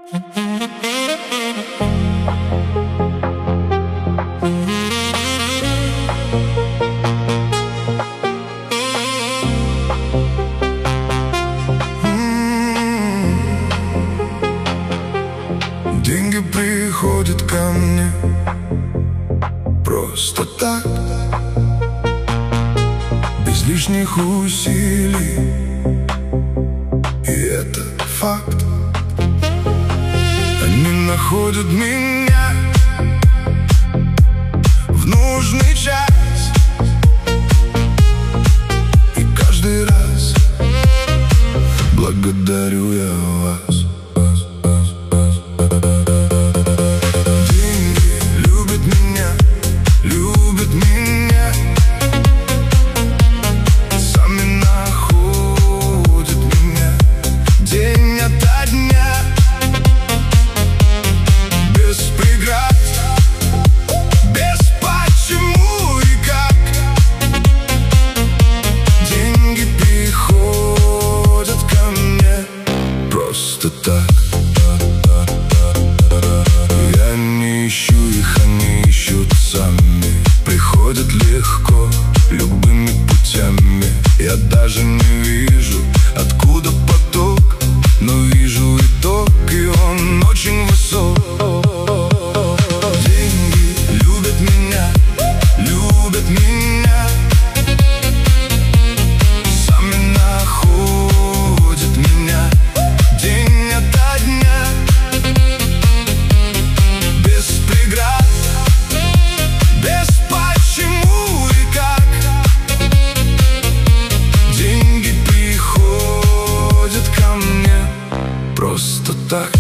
Деньги приходят ко мне просто так, без лишних усилий, и это факт. Они находят меня в нужный час, и каждый раз благодарю я вас. Я не ищу их, они ищут сами. Приходят легко, любыми путями. Я даже не вижу, откуда поток, но вижу итог, и он очень высок. Деньги любят меня, любят меня. Сами находят меня день ото дня, без преград, без почему и как. Деньги приходят ко мне просто так.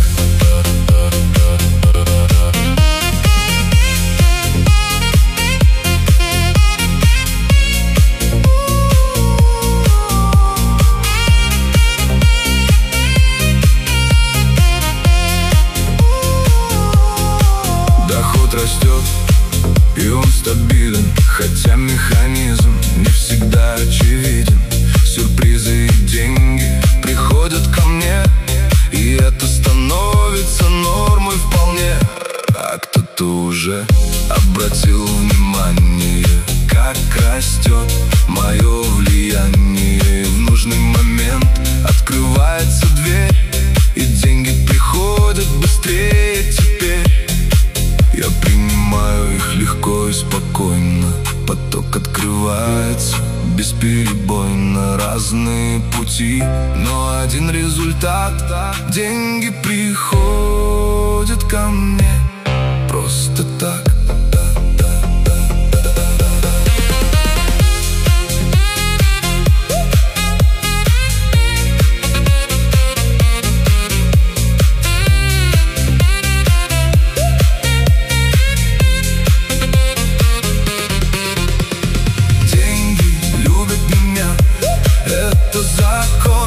Растет, и он стабилен, хотя механизм не всегда очевиден. Сюрпризы и деньги приходят ко мне, и это становится нормой вполне. А кто-то уже обратил внимание, как растет мое влияние. В нужный момент открывается дверь, и деньги приходят быстрее теперь. Я принимаю их легко и спокойно. Поток открывается бесперебойно. Разные пути, но один результат. Деньги приходят ко мне просто так. Это закон.